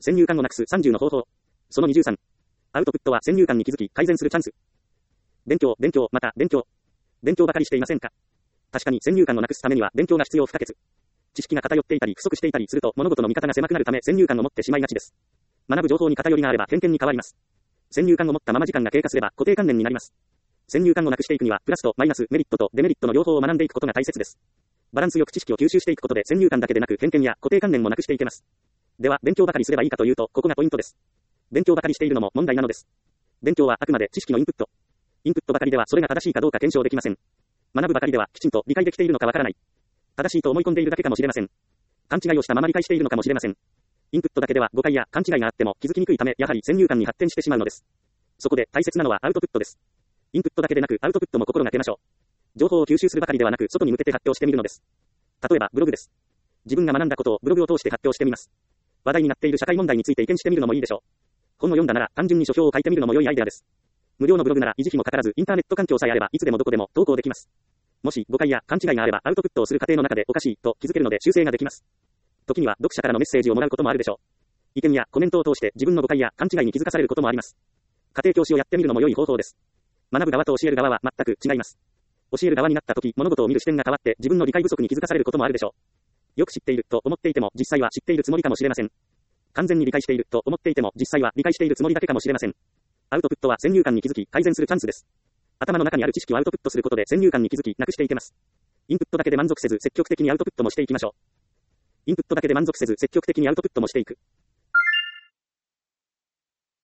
先入観をなくす30の方法。その23。アウトプットは先入観に気づき改善するチャンス。勉強、また勉強。勉強ばかりしていませんか？確かに先入観をなくすためには勉強が必要不可欠。知識が偏っていたり不足していたりすると物事の見方が狭くなるため先入観を持ってしまいがちです。学ぶ情報に偏りがあれば偏見に変わります。先入観を持ったまま時間が経過すれば固定観念になります。先入観をなくしていくにはプラスとマイナス、メリットとデメリットの両方を学んでいくことが大切です。バランスよく知識を吸収していくことで先入観だけでなく偏見や固定観念もなくしていけます。では勉強ばかりすればいいかというとここがポイントです。勉強ばかりしているのも問題なのです。勉強はあくまで知識のインプット。インプットばかりではそれが正しいかどうか検証できません。学ぶばかりではきちんと理解できているのかわからない。正しいと思い込んでいるだけかもしれません。勘違いをしたまま理解しているのかもしれません。インプットだけでは誤解や勘違いがあっても気づきにくいためやはり先入観に発展してしまうのです。そこで大切なのはアウトプットです。インプットだけでなくアウトプットも心がけましょう。情報を吸収するばかりではなく外に向けて発表してみるのです。例えばブログです。自分が学んだことをブログを通して発表してみます。話題になっている社会問題について意見してみるのもいいでしょう。本を読んだなら単純に書評を書いてみるのも良いアイデアです。無料のブログなら維持費もかからずインターネット環境さえあればいつでもどこでも投稿できます。もし誤解や勘違いがあればアウトプットをする過程の中でおかしいと気づけるので修正ができます。時には読者からのメッセージをもらうこともあるでしょう。意見やコメントを通して自分の誤解や勘違いに気づかされることもあります。家庭教師をやってみるのも良い方法です。学ぶ側と教える側は全く違います。教える側になった時物事を見る視点が変わって自分の理解不足に気づかされることもあるでしょう。よく知っていると思っていても実際は知っているつもりかもしれません。完全に理解していると思っていても実際は理解しているつもりだけかもしれません。アウトプットは先入観に気づき改善するチャンスです。頭の中にある知識をアウトプットすることで先入観に気づきなくしていけます。インプットだけで満足せず積極的にアウトプットもしていきましょう。インプットだけで満足せず積極的にアウトプットもしていく。